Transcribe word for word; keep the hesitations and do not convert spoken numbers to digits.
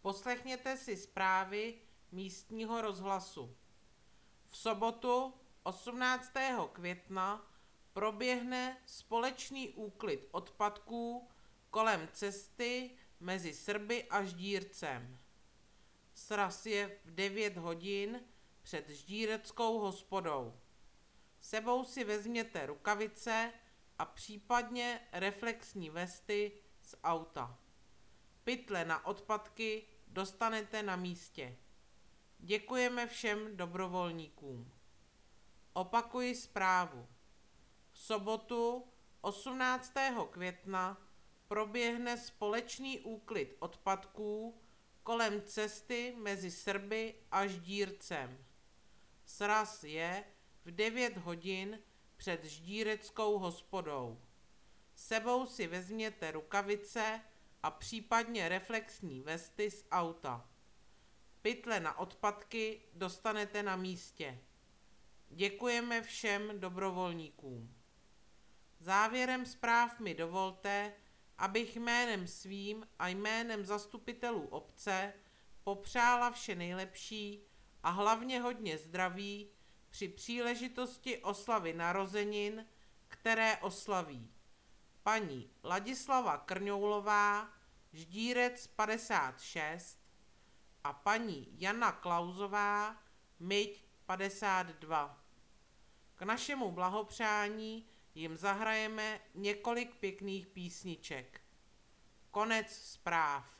Poslechněte si zprávy místního rozhlasu. V sobotu osmnáctého května proběhne společný úklid odpadků kolem cesty mezi Srby a Ždírcem. Sraz je v devět hodin před ždíreckou hospodou. Sebou si vezměte rukavice a případně reflexní vesty z auta. Pytle na odpadky dostanete na místě. Děkujeme všem dobrovolníkům. Opakuji zprávu. V sobotu osmnáctého května proběhne společný úklid odpadků kolem cesty mezi Srby a Ždírcem. Sraz je v devět hodin před ždíreckou hospodou. Sebou si vezměte rukavice a případně reflexní vesty z auta. Pytle na odpadky dostanete na místě. Děkujeme všem dobrovolníkům. Závěrem zpráv mi dovolte, abych jménem svým a jménem zastupitelů obce popřála vše nejlepší a hlavně hodně zdraví při příležitosti oslavy narozenin, které oslaví paní Ladislava Krňoulová, Ždírec padesát šest, a paní Jana Klausová, Myť padesát dva. K našemu blahopřání jim zahrajeme několik pěkných písniček. Konec zpráv.